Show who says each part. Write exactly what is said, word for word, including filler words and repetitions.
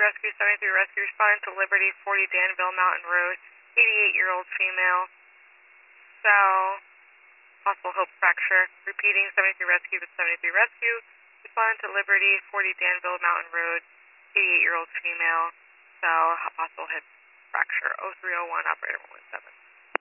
Speaker 1: Rescue, seventy-three Rescue, responding to Liberty, forty Danville Mountain Road, eighty-eight-year-old female. Cell, possible hope fracture. Repeating, seventy-three Rescue to seventy-three Rescue, responding to Liberty, forty Danville Mountain Road, eighty-eight-year-old female. Cell, possible hip fracture. oh three oh one, operator one one seven.